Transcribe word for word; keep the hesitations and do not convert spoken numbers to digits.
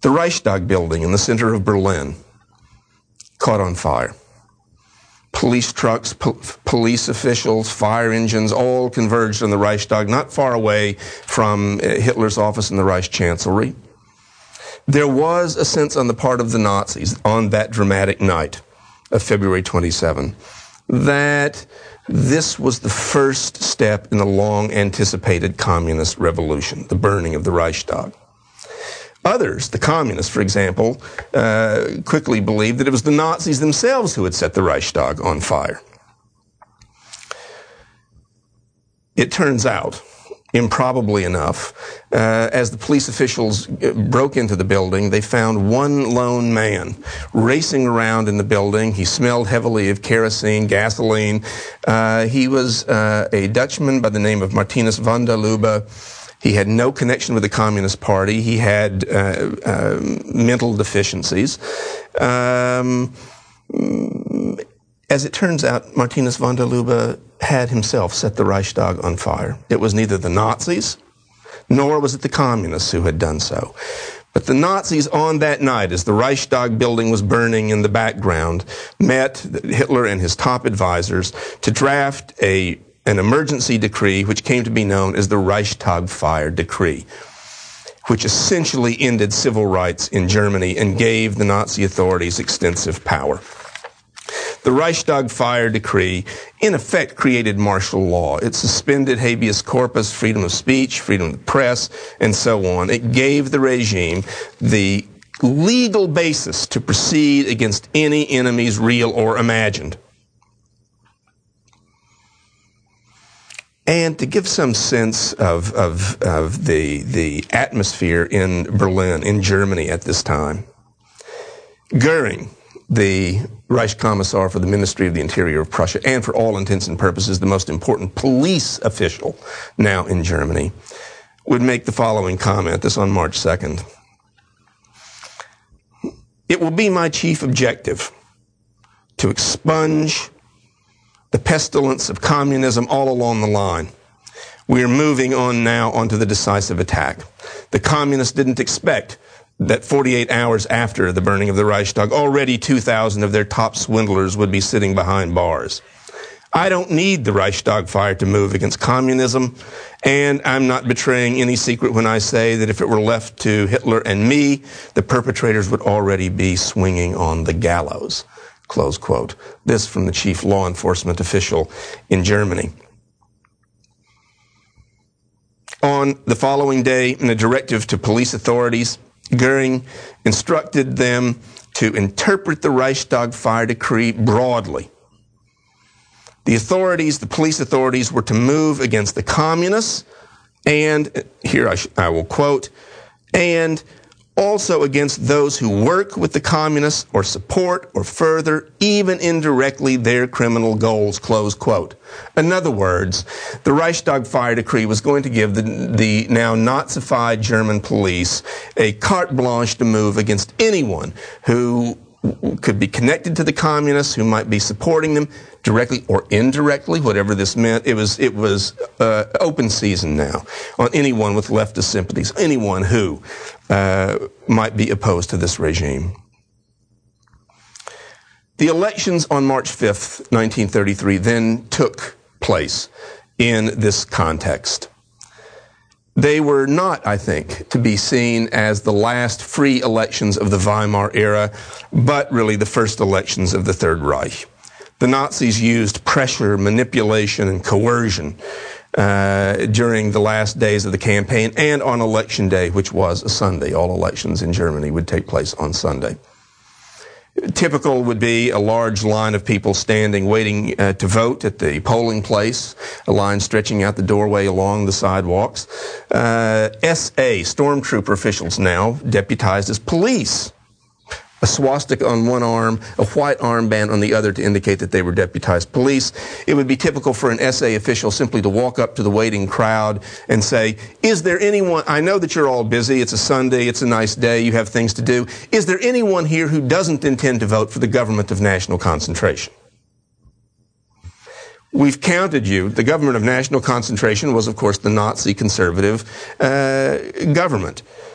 The Reichstag building in the center of Berlin caught on fire. Police trucks, po- police officials, fire engines all converged on the Reichstag, not far away from uh, Hitler's office in the Reich Chancellery. There was a sense on the part of the Nazis on that dramatic night of February twenty-seventh that this was the first step in the long-anticipated communist revolution, the burning of the Reichstag. Others, the communists, for example, uh, quickly believed that it was the Nazis themselves who had set the Reichstag on fire. It turns out, improbably enough, uh, as the police officials broke into the building, they found one lone man racing around in the building. He smelled heavily of kerosene, gasoline. Uh, he was uh, a Dutchman by the name of Martinus van der Lubbe. He had no connection with the Communist Party. He had uh, uh, mental deficiencies. Um, as it turns out, Martinus van der Lubbe had himself set the Reichstag on fire. It was neither the Nazis, nor was it the Communists who had done so. But the Nazis on that night, as the Reichstag building was burning in the background, met Hitler and his top advisors to draft a an emergency decree which came to be known as the Reichstag Fire Decree, which essentially ended civil rights in Germany and gave the Nazi authorities extensive power. The Reichstag Fire Decree, in effect, created martial law. It suspended habeas corpus, freedom of speech, freedom of the press, and so on. It gave the regime the legal basis to proceed against any enemies, real or imagined. And to give some sense of, of, of the, the atmosphere in Berlin, in Germany at this time, Goering, the Reichskommissar for the Ministry of the Interior of Prussia, and for all intents and purposes the most important police official now in Germany, would make the following comment, this on March second. It will be my chief objective to expunge the pestilence of communism all along the line. We are moving on now onto the decisive attack. The communists didn't expect that forty-eight hours after the burning of the Reichstag, already two thousand of their top swindlers would be sitting behind bars. I don't need the Reichstag fire to move against communism, and I'm not betraying any secret when I say that if it were left to Hitler and me, the perpetrators would already be swinging on the gallows. Close quote. This from the chief law enforcement official in Germany. On the following day, in a directive to police authorities, Goering instructed them to interpret the Reichstag fire decree broadly. The authorities, the police authorities, were to move against the communists, and, here I, sh- I will quote, and also against those who work with the communists or support or further, even indirectly, their criminal goals, close quote. In other words, the Reichstag fire decree was going to give the, the now Nazified German police a carte blanche to move against anyone who could be connected to the communists, who might be supporting them directly or indirectly, whatever this meant. It was it was uh, open season now on anyone with leftist sympathies, anyone who uh, might be opposed to this regime. The elections on March fifth, nineteen thirty-three, then took place in this context. They were not, I think, to be seen as the last free elections of the Weimar era, but really the first elections of the Third Reich. The Nazis used pressure, manipulation, and coercion uh, during the last days of the campaign and on election day, which was a Sunday. All elections in Germany would take place on Sunday. Typical would be a large line of people standing, waiting uh, to vote at the polling place, a line stretching out the doorway along the sidewalks. Uh, S A, stormtrooper officials now, deputized as police. A swastika on one arm, a white armband on the other to indicate that they were deputized police. It would be typical for an S A official simply to walk up to the waiting crowd and say, is there anyone, I know that you're all busy, it's a Sunday, it's a nice day, you have things to do. Is there anyone here who doesn't intend to vote for the government of national concentration? We've counted you. The government of national concentration was, of course, the Nazi conservative uh, government.